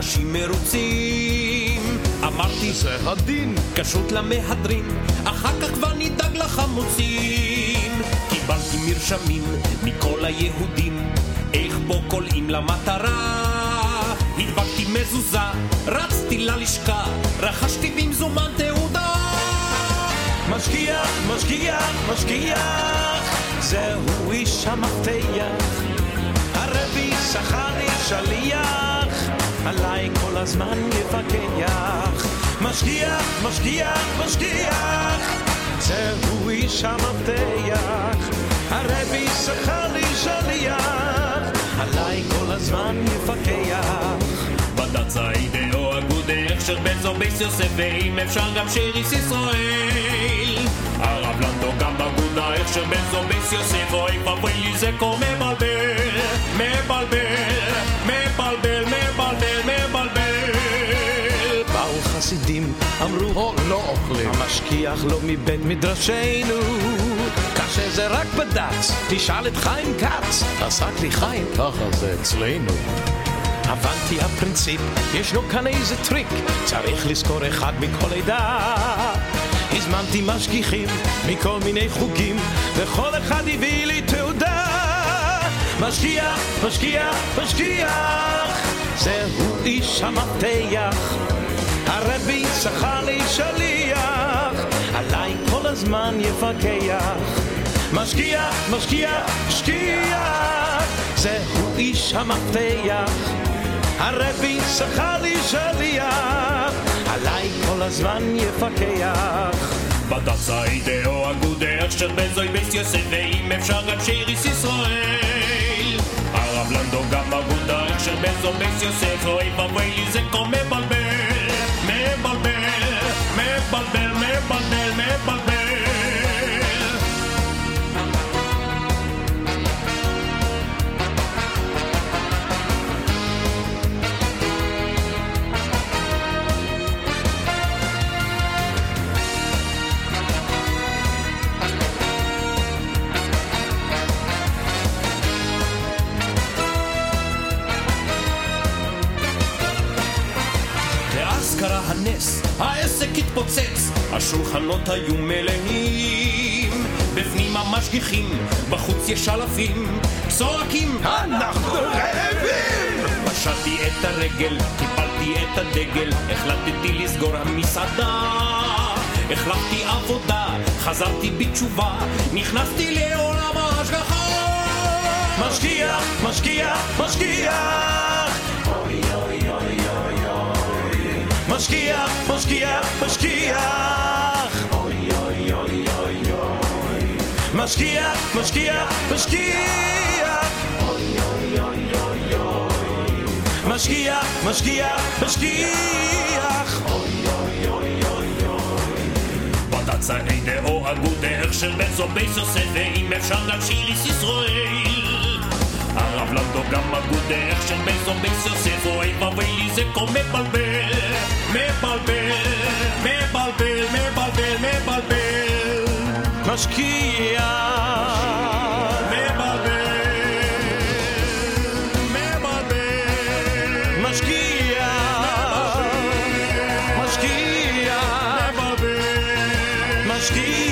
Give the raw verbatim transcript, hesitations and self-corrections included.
אנשים מרוצים. אמרתי זה הדין, קשות למהדרין, אחר כך כבר נדאג לחמוצים. קיבלתי מרשמים מכל היהודים, איך בו קולעים למטרה. הדבקתי מזוזה, רצתי ללשכה, רכשתי במזומן תעודה. משגיח, משגיח, משגיח, זהו איש המפתח. הרבי שכני שליח, עליי כל הזמן יפקח. משגיח, משגיח, משגיח, זהו איש המפתח. הרבי שכני שליח, עליי כל הזמן יפקח. בדת זיידאו הגודך של בן זו ביס יוסף, ואם אפשר גם שיריס ישראל. הרב לנדו גם בגודה איך של בן זו ביס יוסף, אוי ואבוי לי זה כה מבלבל, מבלבל, מבלבל, מבלבל, מבלבל. באו חסידים, אמרו פה לא אוכלים. המשגיח לא מבית מדרשנו, קשה זה רק בד"ץ, תשאל את חיים כץ. אז רק לי חיים, ככה זה אצלנו. הבנתי הפרינציפ, ישנו כאן איזה טריק, צריך לזכור אחד מכל עדה. הזמנתי משגיחים מכל מיני חוגים, וכל אחד הביא לי תעודה. משגיח, משגיח, משגיח, זהו איש המפתח. הרבי שכני שליח, עליי כל הזמן יפקח. משגיח, משגיח, משגיח, זהו איש המפתח. הרבי שכני שליח, עליי כל הזמן יפקח. בדת זיידאו הגודך של בן זוי ביס יוסף, ואם אפשר גם שיריס ישראל. הרב לנדו גם הגודך של בן זוי ביס יוסף, אוי ואבוי לי זה כה מבלבל, מבלבל, מבלבל, מבלבל, מבלבל. קרה הנס, העסק התפוצץ, השולחנות היו מלאים, בפנים המשגיחים, בחוץ יש אלפים, צועקים אנחנו רעבים! פשטתי את הרגל, קיפלתי את הדגל, החלטתי לסגור המסעדה, החלפתי עבודה, חזרתי בתשובה, נכנסתי לעולם ההשגחה. משגיח, משגיח, משגיח, אוי אוי אוי אוי אוי, משגיח, משגיח, משגיח, אוי אוי אוי אוי אוי, משגיח, משגיח, משגיח, אוי אוי אוי אוי אוי, משגיח, משגיח, משגיח, אוי אוי אוי אוי אוי. בדת זיידאו הגודך של בן זו ביס יוסף, ואם אפשר גם שיריס ישראל. הרב לנדו גם הגודך של בן זו ביס יוסף, אוי ואבוי לי זה כה מבלבל, מבלבל, מבלבל, מבלבל, מבלבל. משגיח, מבלבל, מבלבל, משגיח, משגיח, מבלבל, משגיח.